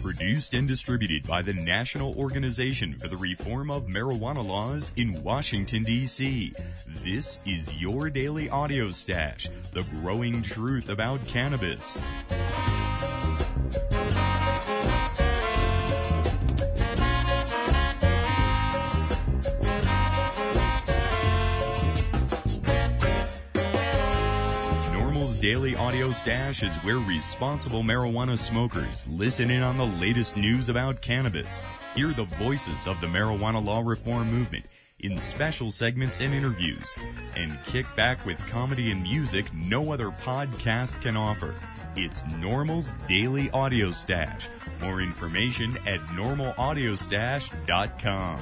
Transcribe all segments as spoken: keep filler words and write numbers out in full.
Produced and distributed by the National Organization for the Reform of Marijuana Laws in Washington, D C This is your daily audio stash, the growing truth about cannabis. Daily Audio Stash is where responsible marijuana smokers listen in on the latest news about cannabis, hear the voices of the marijuana law reform movement in special segments and interviews, and kick back with comedy and music no other podcast can offer. It's NORML's Daily Audio Stash. More information at normal audio stash dot com.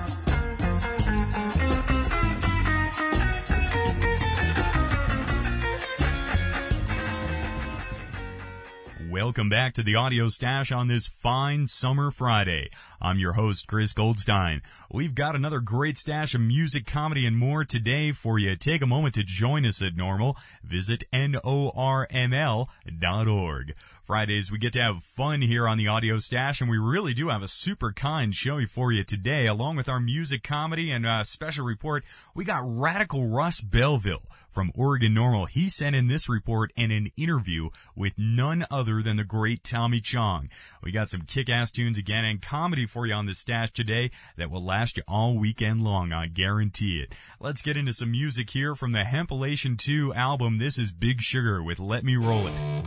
Welcome back to the Audio Stash on this fine summer Friday. I'm your host, Chris Goldstein. We've got another great stash of music, comedy, and more today for you. Take a moment to join us at NORML. Visit N O R M L dot org. Fridays, we get to have fun here on the Audio Stash, and we really do have a super kind show for you today. Along with our music, comedy, and uh, special report, we got Radical Russ Belville from Oregon NORML. He sent in this report and an interview with none other than the great Tommy Chong. We got some kick-ass tunes again and comedy for you on the stash today that will last you all weekend long, I guarantee it. Let's get into some music here from the Hempilation two album. This is Big Sugar with Let Me Roll It.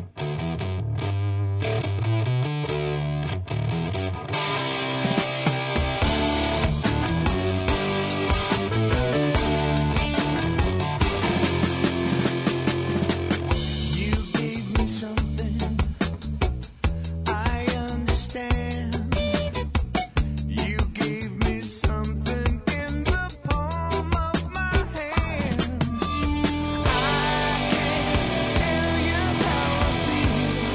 I can't tell you how I feel.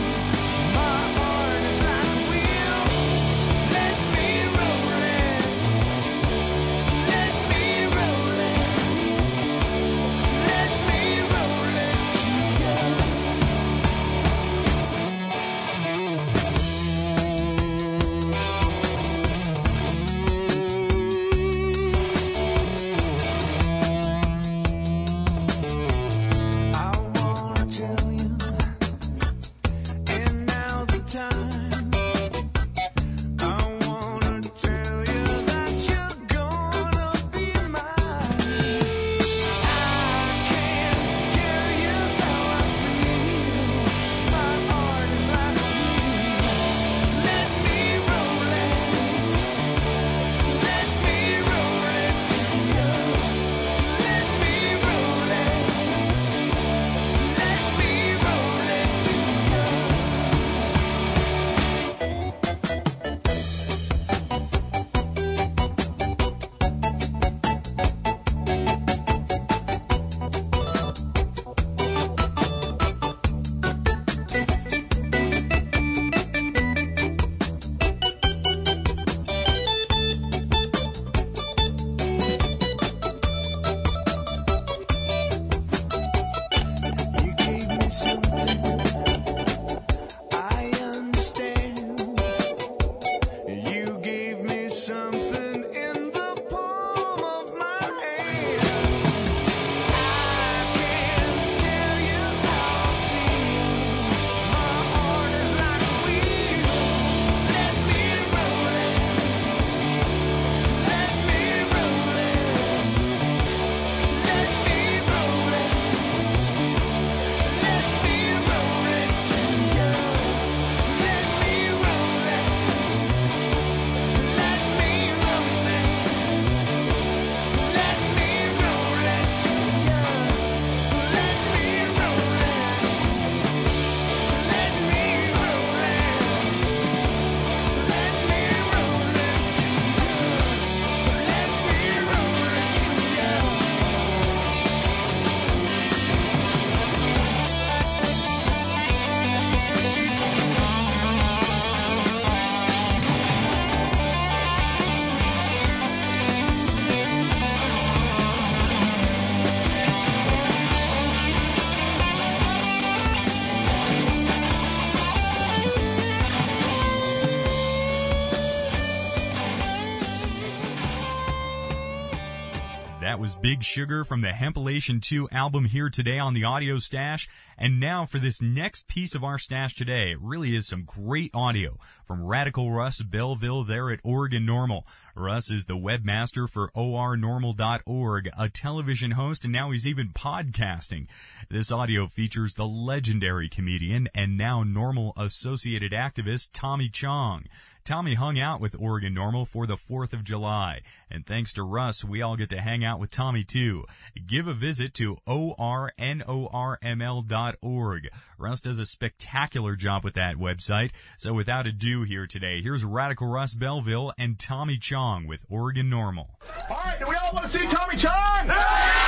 That was Big Sugar from the Hempilation two album here today on the Audio Stash. And now for this next piece of our stash today, it really is some great audio from Radical Russ Belville there at Oregon Normal. Russ is the webmaster for O R normal dot org, a television host, and now he's even podcasting. This audio features the legendary comedian and now Normal associated activist Tommy Chong. Tommy hung out with Oregon Normal for the fourth of July, and thanks to Russ, we all get to hang out with Tommy too. Give a visit to O R normal dot org. Russ does a spectacular job with that website, so without ado here today, here's Radical Russ Belville and Tommy Chong with Oregon Normal. All right, do we all want to see Tommy Chong? Yeah!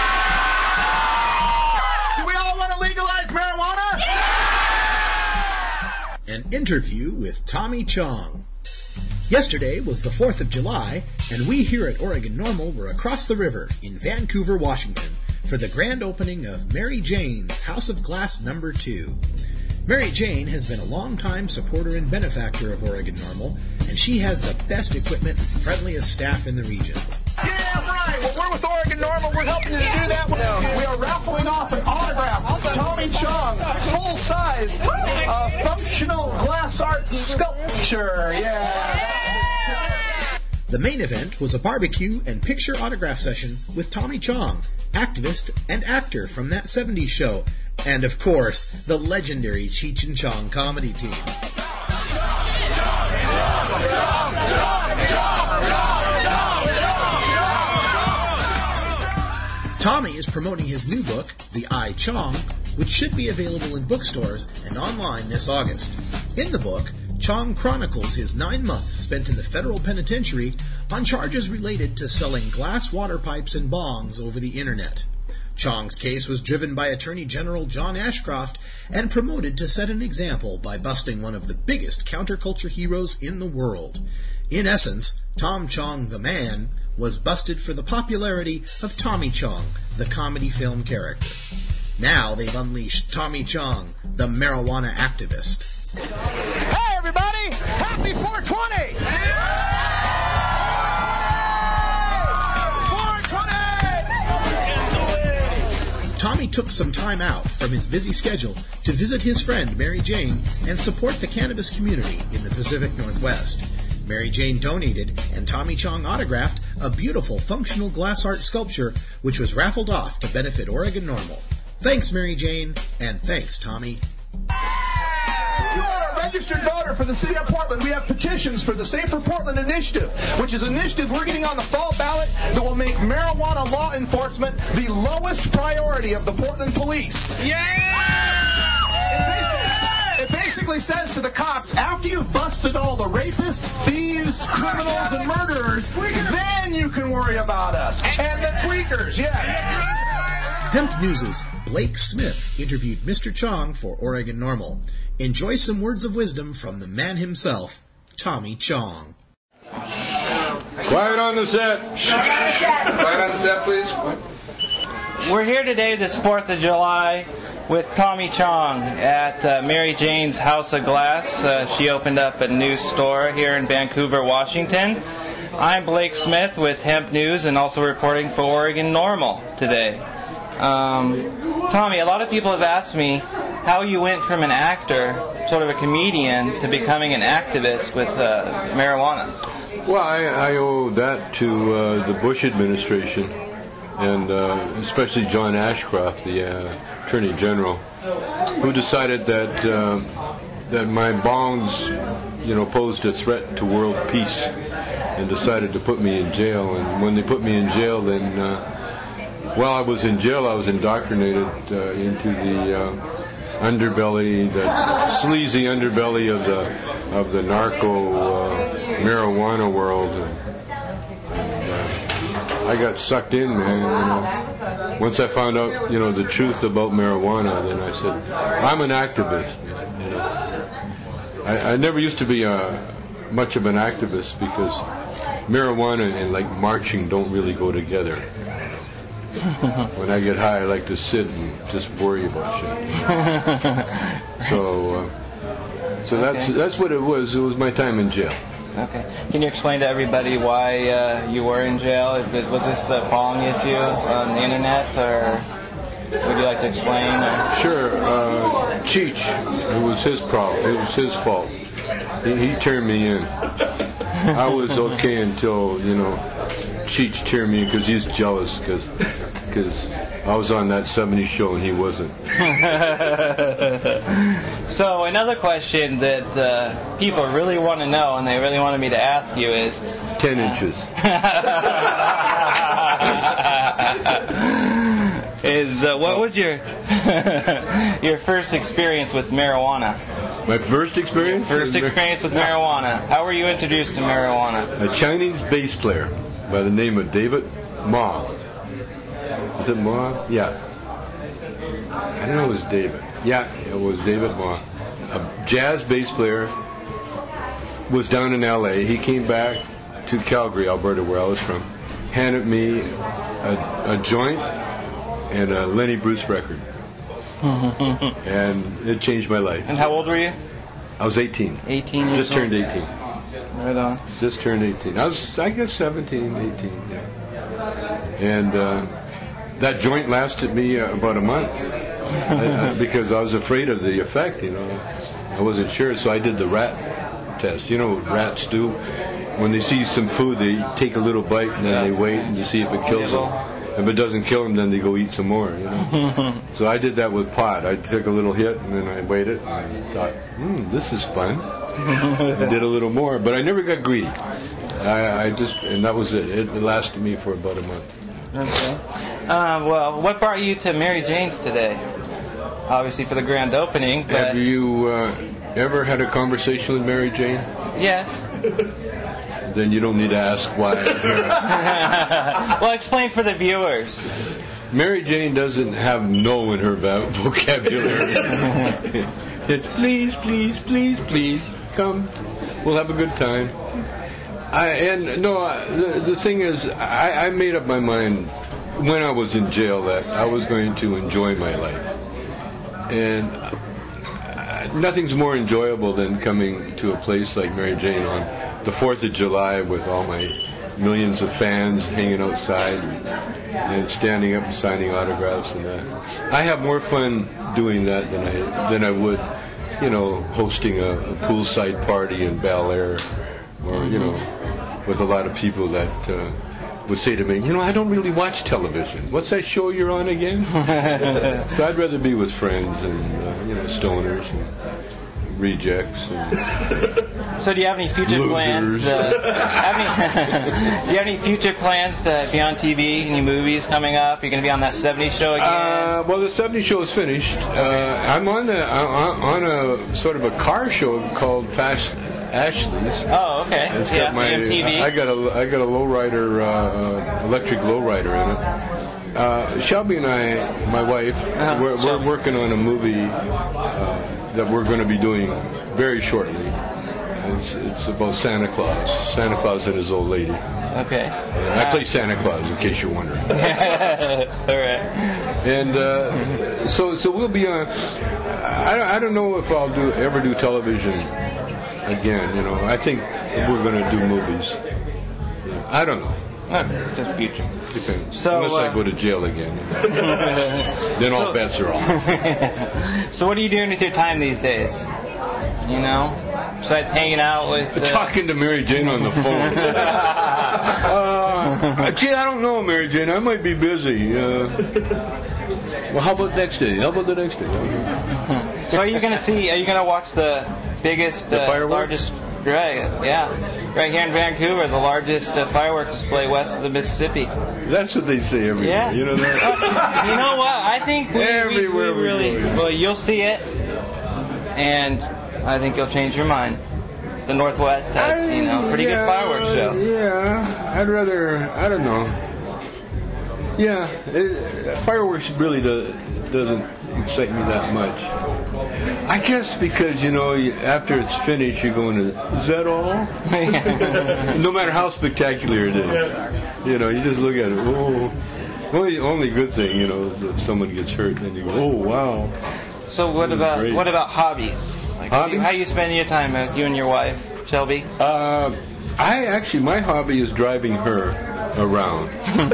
Do we all want to legalize marijuana? Yeah! An interview with Tommy Chong. Yesterday was the fourth of July, and we here at Oregon Normal were across the river in Vancouver, Washington, for the grand opening of Mary Jane's House of Glass number two. Mary Jane has been a long-time supporter and benefactor of Oregon Normal, and she has the best equipment and friendliest staff in the region. Yeah, right. Well, we're with Oregon Normal. We're helping you to do that. We are raffling off an autograph. Tommy Chong, full-size, uh, functional glass art sculpture. Yeah. The main event was a barbecue and picture autograph session with Tommy Chong, activist and actor from that seventies show, and of course, the legendary Cheech and Chong comedy team. Tommy is promoting his new book, The I, Chong, which should be available in bookstores and online this August. In the book, Chong chronicles his nine months spent in the federal penitentiary on charges related to selling glass water pipes and bongs over the internet. Chong's case was driven by Attorney General John Ashcroft and promoted to set an example by busting one of the biggest counterculture heroes in the world. In essence, Tom Chong the Man was busted for the popularity of Tommy Chong, the comedy film character. Now they've unleashed Tommy Chong, the marijuana activist. Hey, everybody! Happy four twenty! four twenty! Tommy took some time out from his busy schedule to visit his friend Mary Jane and support the cannabis community in the Pacific Northwest. Mary Jane donated, and Tommy Chong autographed, a beautiful functional glass art sculpture which was raffled off to benefit Oregon Normal. Thanks, Mary Jane, and thanks, Tommy. You are a registered voter for the city of Portland. We have petitions for the Safer Portland Initiative, which is an initiative we're getting on the fall ballot that will make marijuana law enforcement the lowest priority of the Portland police. Yeah! It basically says to the cops, after you've busted all the rapists, thieves, criminals, and murderers, then you can worry about us. And the tweakers, yeah. Hemp News' Blake Smith interviewed Mister Chong for Oregon Normal. Enjoy some words of wisdom from the man himself, Tommy Chong. Quiet on the set. Quiet on the set, please. We're here today this fourth of July with Tommy Chong at uh, Mary Jane's House of Glass. Uh, she opened up a new store here in Vancouver, Washington. I'm Blake Smith with Hemp News and also reporting for Oregon Normal today. Um, Tommy, a lot of people have asked me how you went from an actor, sort of a comedian, to becoming an activist with uh, marijuana. Well, I, I owe that to uh, the Bush administration, and uh, especially John Ashcroft, the uh, Attorney General, who decided that uh, that my bongs, you know, posed a threat to world peace, and decided to put me in jail. And when they put me in jail, then uh, while I was in jail, I was indoctrinated uh, into the uh, underbelly, the sleazy underbelly of the of the narco uh, marijuana world. And, and, uh, I got sucked in, man. You know, once I found out, you know, the truth about marijuana, then I said, I'm an activist. You know, I, I never used to be a, much of an activist because marijuana and like marching don't really go together. When I get high, I like to sit and just worry about shit. So, uh, so that's okay. that's what it was. It was my time in jail. Okay. Can you explain to everybody why uh, you were in jail? Is it, was this the falling issue on the internet, or would you like to explain? Or? Sure. Uh, Cheech, it was his problem. It was his fault. He, he turned me in. I was okay until, you know, Cheech turned me in because he's jealous because because I was on that seventies show and he wasn't. So another question that uh, people really want to know and they really wanted me to ask you is... Ten inches. is uh, what was your your first experience with marijuana? My first experience? First experience with marijuana. How were you introduced to marijuana? A Chinese bass player by the name of David Ma. Is it Ma? Yeah. I don't know if it was David. Yeah, it was David Ma. A jazz bass player, was down in L A. He came back to Calgary, Alberta, where I was from, handed me a, a joint and a Lenny Bruce record. And it changed my life. And how old were you? I was eighteen. eighteen years Just turned old. eighteen. Right on. Just turned eighteen. I was, I guess, seventeen, eighteen. Yeah. And uh, that joint lasted me uh, about a month I, I, because I was afraid of the effect, you know. I wasn't sure, so I did the rat test. You know what rats do? When they see some food, they take a little bite and then Yeah. they wait and you see if it kills them. If it doesn't kill them, then they go eat some more, you know. So I did that with pot. I took a little hit and then I waited and I thought, hmm, this is fun. I did a little more, but I never got greedy. I, I just, and that was it. It lasted me for about a month. Okay. Uh, well, what brought you to Mary Jane's today? Obviously for the grand opening, but... Have you uh, ever had a conversation with Mary Jane? Yes. Then you don't need to ask why. Well, explain for the viewers. Mary Jane doesn't have no in her vocabulary. It's please, please, please, please, come. We'll have a good time. I, and no, I, the, the thing is, I, I made up my mind when I was in jail that I was going to enjoy my life. And uh, nothing's more enjoyable than coming to a place like Mary Jane on the fourth of July with all my millions of fans hanging outside and, and standing up and signing autographs and that. I have more fun doing that than I than I would, you know, hosting a, a poolside party in Bel Air, or you know, with a lot of people that uh, would say to me, you know, I don't really watch television. What's that show you're on again? So I'd rather be with friends and uh, you know, stoners and rejects. And So do you have any future Losers. plans? Uh, have any, do you have any future plans to be on T V? Any movies coming up? You're going to be on that seventies show again? Uh, well, the seventies show is finished. Uh, I'm on the uh, on a sort of a car show called Fast Ashley's. Oh, okay. It's Yeah, got my, M T V. I got a I got a lowrider, uh, electric lowrider in it. Uh, Shelby and I, my wife, Uh-huh. we're, we're Shelby. working on a movie uh, that we're going to be doing very shortly. It's, it's about Santa Claus, Santa Claus and his old lady. Okay. And I play Santa Claus, in case you're wondering. All right. And uh, so, so we'll be on. I, I don't know if I'll do ever do television again. You know, I think we're going to do movies. I don't know. Okay, just future. Depends. So, Unless uh, I go to jail again, then all So- bets are off. So what are you doing with your time these days? You know, besides hanging out with... Uh... Talking to Mary Jane on the phone. uh, gee, I don't know, Mary Jane. I might be busy. Uh, well, how about next day? How about the next day? So are you going to see, are you going to watch the biggest, The uh, fireworks? largest, right, yeah, right here in Vancouver, the largest uh, fireworks display west of the Mississippi? That's what they say everywhere. Yeah. You know that? You know what, I think we, we, we Everywhere we really, go, yeah. well, you'll see it, and I think you'll change your mind. The Northwest has, you know, pretty yeah, good fireworks show. Yeah, I'd rather, I don't know. Yeah, it, fireworks really do, doesn't excite me that much. I guess because, you know, you, after it's finished, you're going to, is that all? No matter how spectacular it is. You know, you just look at it, oh. Only, only good thing, you know, is if someone gets hurt, then you go, oh, wow. So what This is about great. what about hobbies? Like Hobby? How are you spending your time with you and your wife, Shelby? Uh, I actually, my hobby is driving her around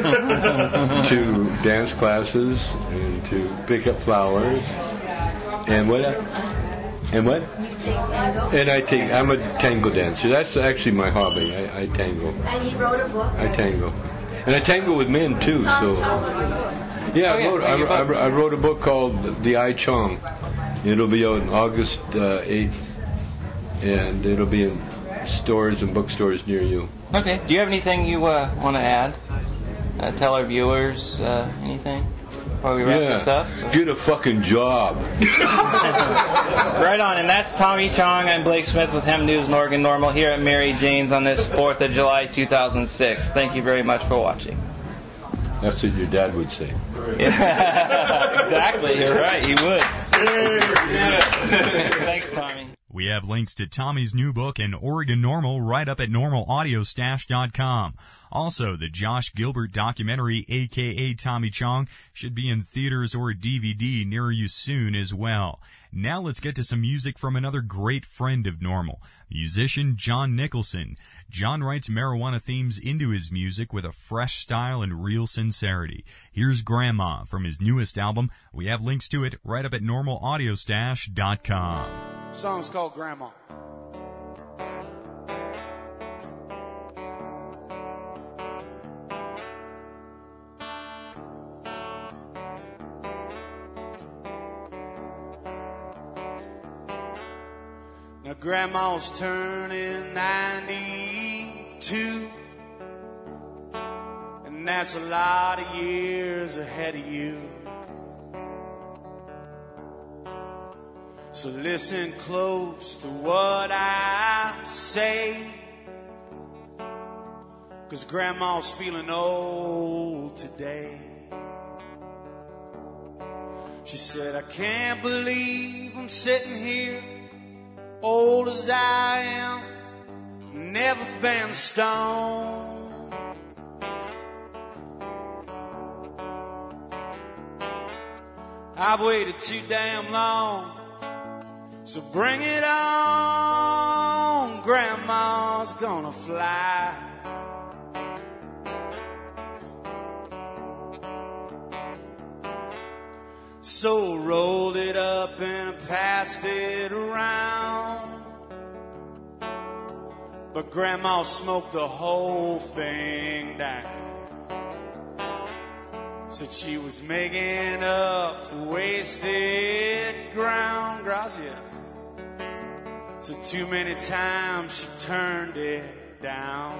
to dance classes and to pick up flowers. And what? And what? And I take. I'm a tango dancer. That's actually my hobby. I, I tango. And he wrote a book. I tango, and I tango with men too. So yeah, I wrote. I, I, I wrote a book called The I Chong. It'll be out on August uh, eighth, and it'll be in stores and bookstores near you. Okay. Do you have anything you uh, want to add? Uh, tell our viewers uh, anything before we wrap yeah. this up? Get a fucking job. Right on. And that's Tommy Chong. I'm Blake Smith with Hem News and Oregon Normal here at Mary Jane's on this fourth of July, two thousand six. Thank you very much for watching. That's what your dad would say. Yeah. Exactly. You're right. He would. Thanks, Tommy. We have links to Tommy's new book and Oregon Normal right up at normal audio stash dot com. Also, the Josh Gilbert documentary, a k a. Tommy Chong, should be in theaters or D V D near you soon as well. Now let's get to some music from another great friend of Normal, musician John Nicholson. John writes marijuana themes into his music with a fresh style and real sincerity. Here's Grandma from his newest album. We have links to it right up at normal audio stash dot com. The song's called Grandma. Now Grandma's turning ninety-two, and that's a lot of years ahead of you. So listen close to what I say, 'cause Grandma's feeling old today. She said, I can't believe I'm sitting here, old as I am, never been stoned. I've waited too damn long, so bring it on, Grandma's gonna fly. So rolled it up and passed it around, but Grandma smoked the whole thing down. Said she was making up for wasted ground. Gracias. So too many times she turned it down.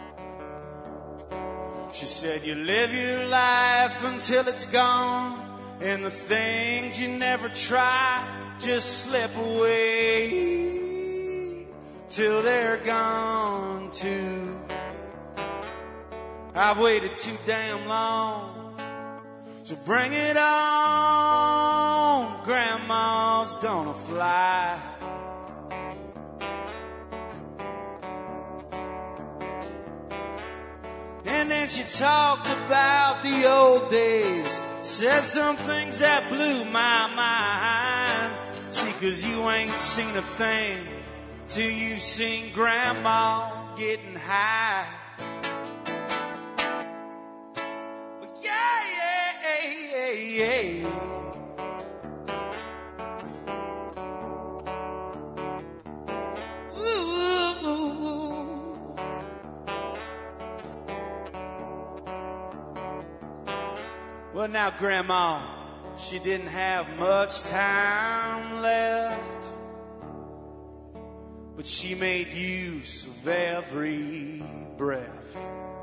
She said, you live your life until it's gone, and the things you never try just slip away till they're gone too. I've waited too damn long, so bring it on, Grandma's gonna fly. And then she talked about the old days, said some things that blew my mind. See, 'cause you ain't seen a thing till you seen Grandma getting high. Well, yeah, yeah, yeah, yeah. Well, now Grandma, she didn't have much time left, but she made use of every breath.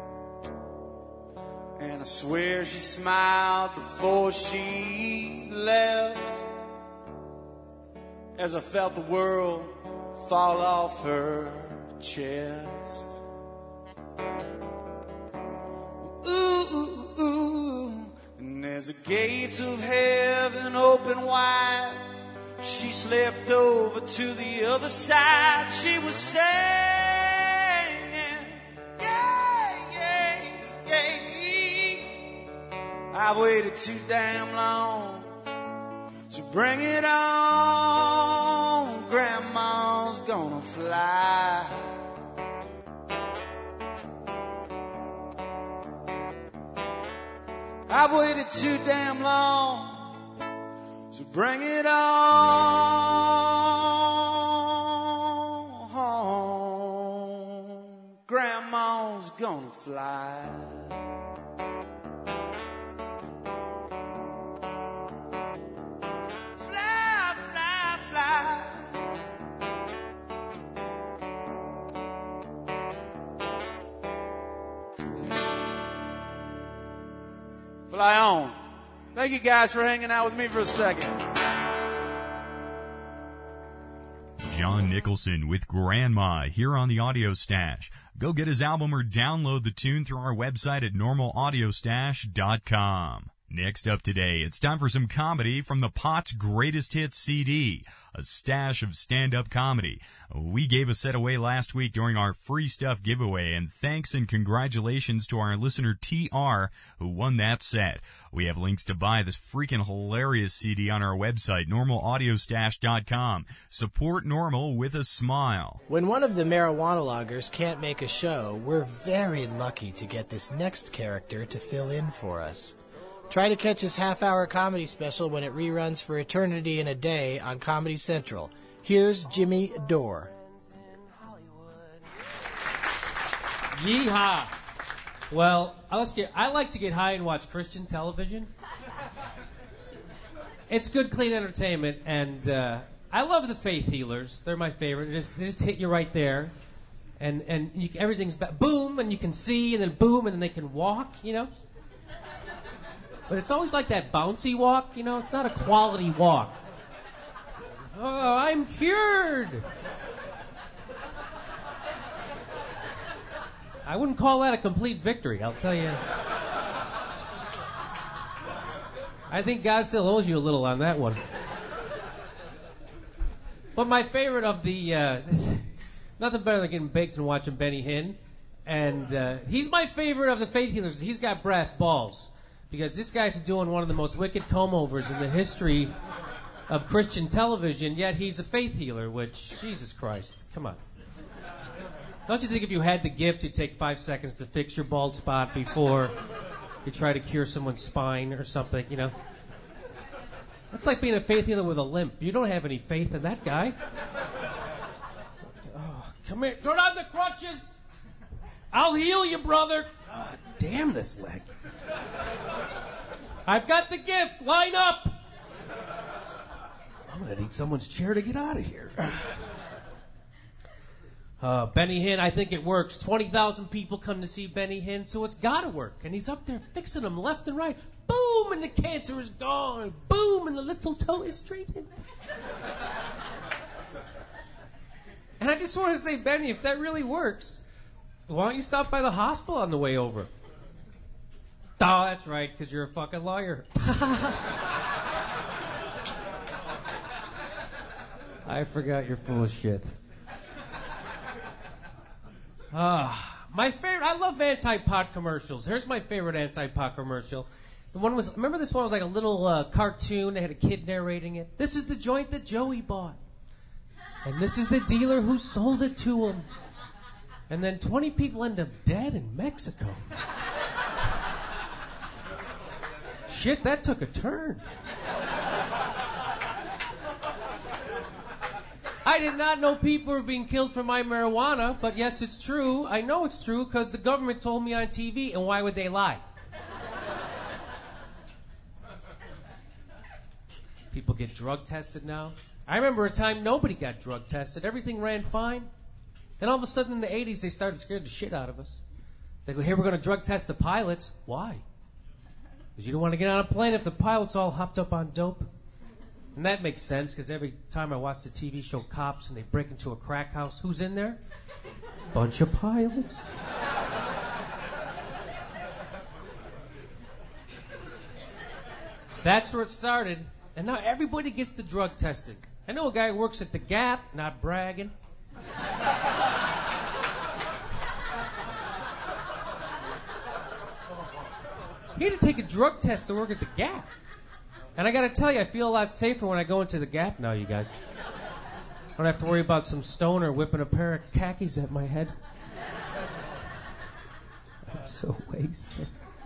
And I swear she smiled before she left, as I felt the world fall off her chest. As the gates of heaven open wide, she slipped over to the other side. She was singing, yeah, yeah, yeah. I waited too damn long, so bring it on, Grandma. gonna fly. I've waited too damn long, so bring it on. Grandma's gonna fly. Fly, fly, fly. Fly on. Thank you guys for hanging out with me for a second. John Nicholson with Grandma here on the Audio Stash. Go get his album or download the tune through our website at normal audio stash dot com. Next up today, it's time for some comedy from the Pot's Greatest Hits C D, a stash of stand-up comedy. We gave a set away last week during our free stuff giveaway, and thanks and congratulations to our listener T R who won that set. We have links to buy this freaking hilarious C D on our website, normal audio stash dot com. Support Normal with a smile. When one of the marijuana loggers can't make a show, we're very lucky to get this next character to fill in for us. Try to catch his half-hour comedy special when it reruns for Eternity in a Day on Comedy Central. Here's Jimmy Dore. Yeehaw! Well, let's get, I like to get high and watch Christian television. It's good, clean entertainment, and uh, I love the faith healers. They're my favorite. They just, they just hit you right there, and and you, everything's ba- boom, and you can see, and then boom, and then they can walk. You know. But it's always like that bouncy walk, you know? It's not a quality walk. Oh, I'm cured! I wouldn't call that a complete victory, I'll tell you. I think God still owes you a little on that one. But my favorite of the... Uh, nothing better than getting baked and watching Benny Hinn. And uh, he's my favorite of the faith healers. He's got brass balls. Because this guy's doing one of the most wicked comb-overs in the history of Christian television, yet he's a faith healer, which, Jesus Christ, come on. Don't you think if you had the gift, you'd take five seconds to fix your bald spot before you try to cure someone's spine or something, you know? That's like being a faith healer with a limp. You don't have any faith in that guy. Oh, come here. Turn on the crutches. I'll heal you, brother. God damn this leg. I've got the gift. Line up. I'm going to need someone's chair to get out of here. Uh, Benny Hinn, I think it works. twenty thousand people come to see Benny Hinn, so it's got to work. And he's up there fixing them left and right. Boom, and the cancer is gone. Boom, and the little toe is straightened. And I just want to say, Benny, if that really works, why don't you stop by the hospital on the way over? Oh, that's right, because you're a fucking lawyer. I forgot you're full of shit. Ah, my favorite, I love anti-pot commercials. Here's my favorite anti-pot commercial. The one was, remember this one was like a little uh, cartoon, they had a kid narrating it. This is the joint that Joey bought. And this is the dealer who sold it to him. And then twenty people end up dead in Mexico. Shit, that took a turn. I did not know people were being killed for my marijuana, but yes, it's true. I know it's true because the government told me on T V, and why would they lie? People get drug tested now. I remember a time nobody got drug tested. Everything ran fine. Then all of a sudden in the eighties, they started scaring the shit out of us. They go, here, we're going to drug test the pilots. Why? Because you don't want to get on a plane if the pilot's all hopped up on dope. And that makes sense, because every time I watch the T V show Cops and they break into a crack house, who's in there? Bunch of pilots. That's where it started. And now everybody gets the drug tested. I know a guy who works at the Gap, not bragging. He had to take a drug test to work at the Gap. And I gotta tell you, I feel a lot safer when I go into the Gap now, you guys. don't have to worry about some stoner whipping a pair of khakis at my head. I'm so wasted.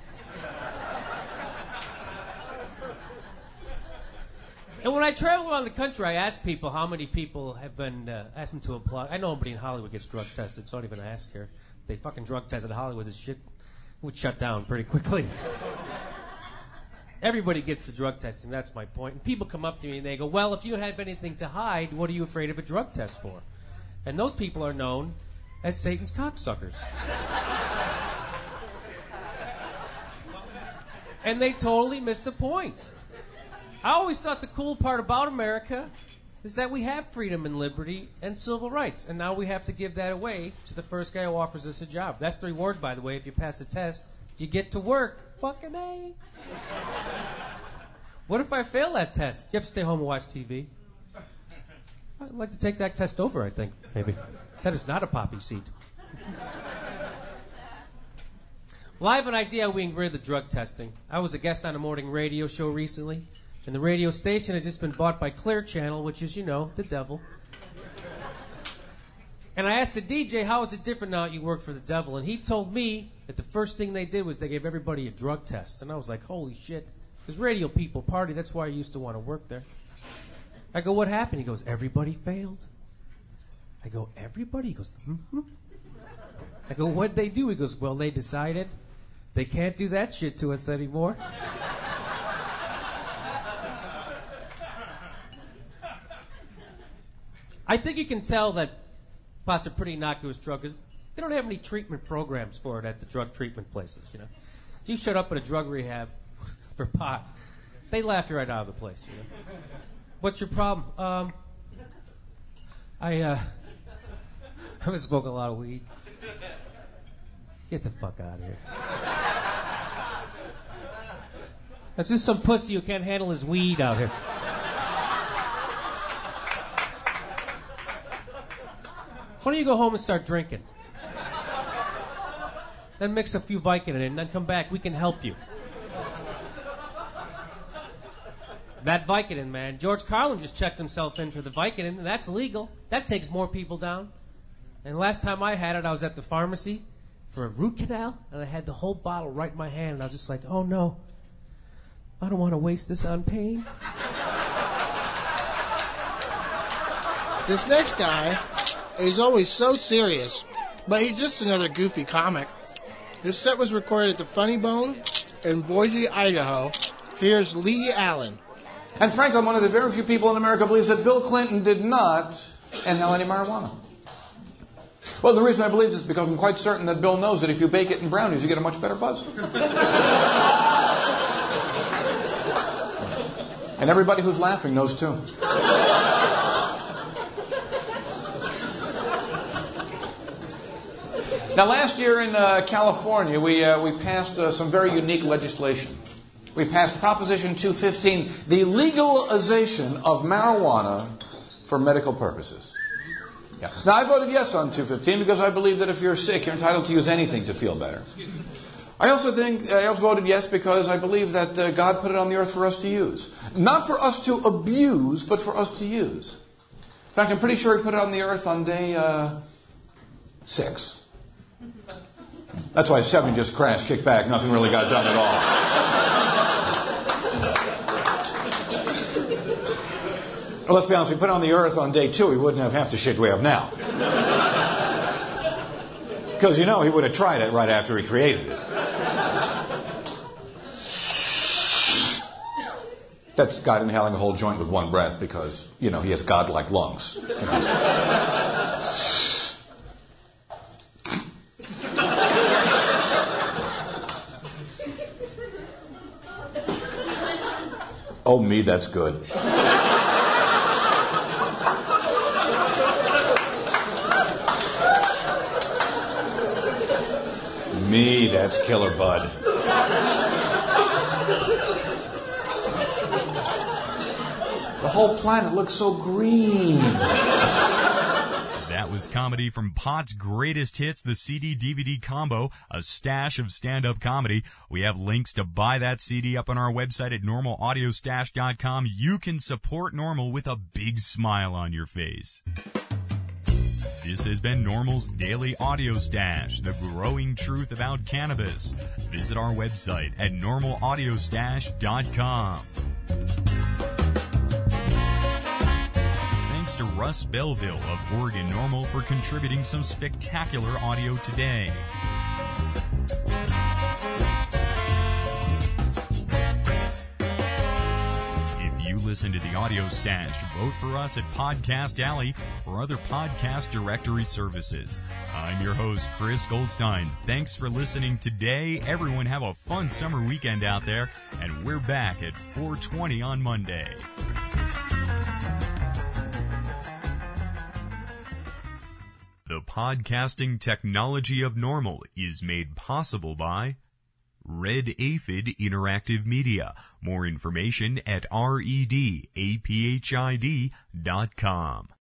And when I travel around the country, I ask people how many people have been, uh, asked them to apply. I know nobody in Hollywood gets drug tested, so I don't even ask here. They fucking drug tested Hollywood, this shit would shut down pretty quickly. Everybody gets the drug testing, that's my point. And people come up to me and they go, well, if you don't have anything to hide, what are you afraid of a drug test for? And those people are known as Satan's cocksuckers. And they totally miss the point. I always thought the cool part about America is that we have freedom and liberty and civil rights. And now we have to give that away to the first guy who offers us a job. That's the reward, by the way. If you pass a test, you get to work. Fucking A. What if I fail that test? You have to stay home and watch T V. I'd like to take that test over, I think, maybe. That is not a poppy seed. Well, I have an idea how we can get rid of the drug testing. I was a guest on a morning radio show recently, and the radio station had just been bought by Clear Channel, which is, you know, the devil. And I asked the D J, how is it different now that you work for the devil? And he told me that the first thing they did was they gave everybody a drug test. And I was like, holy shit. Because radio people party, that's why I used to want to work there. I go, what happened? He goes, everybody failed. I go, everybody? He goes, mm-hmm. I go, what'd they do? He goes, well, they decided they can't do that shit to us anymore. I think you can tell that pot's a pretty innocuous drug because they don't have any treatment programs for it at the drug treatment places, you know. If you showed up at a drug rehab for pot, they laugh you right out of the place, you know. What's your problem? Um, I, uh, I haven't smoked a lot of weed. Get the fuck out of here. That's just some pussy who can't handle his weed out here. Why don't you go home and start drinking? Then mix a few Vicodin in, and then come back. We can help you. That Vicodin, man. George Carlin just checked himself in for the Vicodin, and that's legal. That takes more people down. And last time I had it, I was at the pharmacy for a root canal, and I had the whole bottle right in my hand, and I was just like, oh no, I don't want to waste this on pain. This next guy is always so serious, but he's just another goofy comic. This set was recorded at the Funny Bone in Boise, Idaho. Here's Lee Allen. And frankly, I'm one of the very few people in America who believes that Bill Clinton did not inhale any marijuana. Well, the reason I believe this is because I'm quite certain that Bill knows that if you bake it in brownies, you get a much better buzz. And everybody who's laughing knows too. Now, last year in uh, California, we uh, we passed uh, some very unique legislation. We passed Proposition two fifteen, the legalization of marijuana for medical purposes. Yeah. Now, I voted yes on two fifteen because I believe that if you're sick, you're entitled to use anything to feel better. I also think I also voted yes because I believe that uh, God put it on the earth for us to use, not for us to abuse, but for us to use. In fact, I'm pretty sure He put it on the earth on day uh, six. That's why seven just crashed, kicked back, nothing really got done at all. Well, let's be honest, if we put it on the earth on day two, He wouldn't have half the shit we have now. Because, you know, He would have tried it right after He created it. That's God inhaling a whole joint with one breath because, you know, He has God-like lungs. You know. Oh, me, that's good. Me, that's killer bud. The whole planet looks so green. That was is comedy from Pot's Greatest Hits, the C D D V D combo, a stash of stand-up comedy. We have links to buy that C D up on our website at normal audio stash dot com. You can support Normal with a big smile on your face. This has been Normal's Daily Audio Stash, the growing truth about cannabis. Visit our website at normal audio stash dot com. Thanks to Russ Belville of Oregon Normal for contributing some spectacular audio today. Listen to the Audio Stash. Vote for us at Podcast Alley or other podcast directory services. I'm your host, Chris Goldstein. Thanks for listening today. Everyone have a fun summer weekend out there, and we're back at four twenty on Monday. The podcasting technology of Normal is made possible by Red Aphid Interactive Media. More information at red aphid dot com.